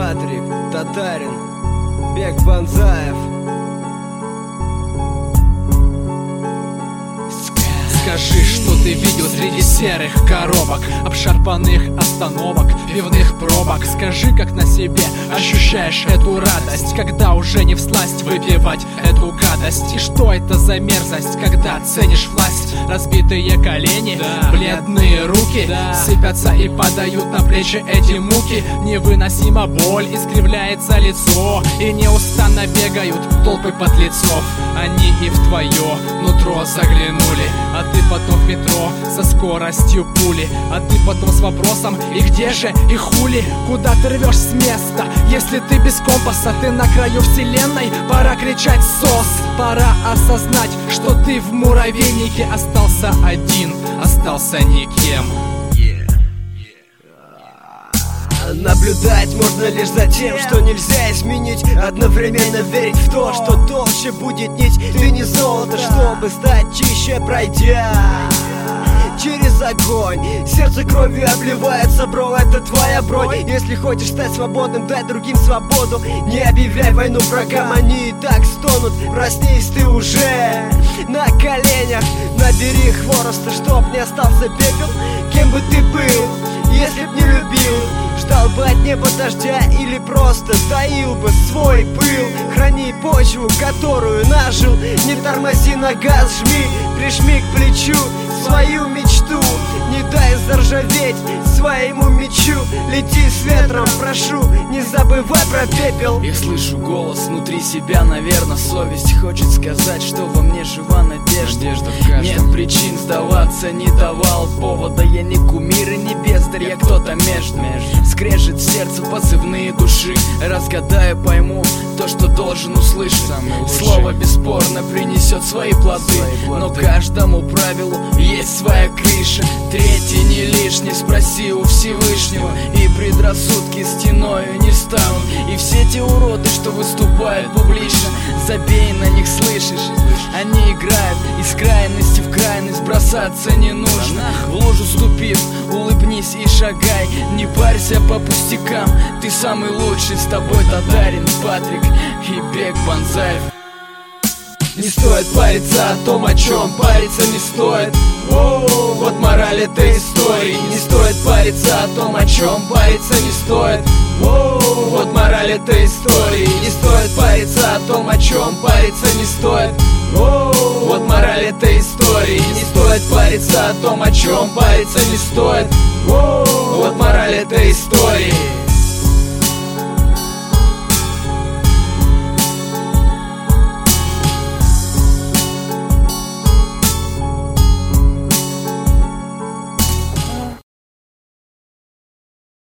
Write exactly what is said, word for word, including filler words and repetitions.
Патрик, Татарин, Бек Банзаев. Скажи, что ты видел среди серых коробок, обшарпанных остановок, пивных пробок. Скажи, как на себе ощущаешь эту радость, когда уже не всласть выпивать эту гадость. И что это за мерзость, когда ценишь власть? Разбитые колени, да, бледные руки, да, сыпятся и падают на плечи эти муки. Невыносима боль, искривляется лицо, и неустанно бегают толпы подлецов. Они и в твое нутро заглянули, а ты потом в метро со скоростью пули. А ты потом с вопросом: и где же, и хули? Куда ты рвешь с места, если ты без компаса? Ты на краю вселенной, пора кричать «сос». Пора осознать, что ты в муравейнике остался один, остался никем. Наблюдать можно лишь за тем, что нельзя изменить. Одновременно верить в то, что толще будет нить. Ты не золото, чтобы стать чище, пройдя через огонь. Сердце кровью обливается, бро, это твоя бронь. Если хочешь стать свободным, дай другим свободу. Не объявляй войну врагам, они и так стонут. Проснись, ты уже на коленях. Набери хвороста, чтоб не остался пепел. Кем бы ты был, если б не любил? Ждал бы от неба дождя или просто таил бы свой пыл. Храни почву, которую нажил. Не тормози, на газ жми, прижми к плечу свою мечту. Не дай заржаветь своему мечу. Лети с ветром, прошу, не забывай про пепел. Я слышу голос внутри себя, наверное, совесть хочет сказать, что во мне жива надежда. Надежда в каждом. Нет причин сдаваться, не давал повода. Я не кумир и не бездарь, я кто-то между. Скрежет в сердце позывные души. Разгадаю, пойму то, что должен услышать. Слово бесспорно принесет свои плоды, свои плоды. Но каждому правилу есть своя крыша. Третий не лишний, спроси у Всевышнего. И предрассудки стеною не станут. И все те уроды, что выступают публично, забей на них, слышишь? Они играют из крайности в крайность, бросаться не нужно. В лужу ступив, улыбнись и шагай. Не парься по пустякам, ты самый лучший. С тобой Татарин, Патрик и Бек Банзаев. Не стоит париться о том, о чем париться не стоит. О, вот мораль этой истории. Не стоит париться о том, о чем париться не стоит. О, вот мораль этой истории. Не стоит париться о том, о чем париться не стоит. О, вот мораль этой истории. Не стоит париться о том, о чем париться не стоит. О, вот мораль этой истории.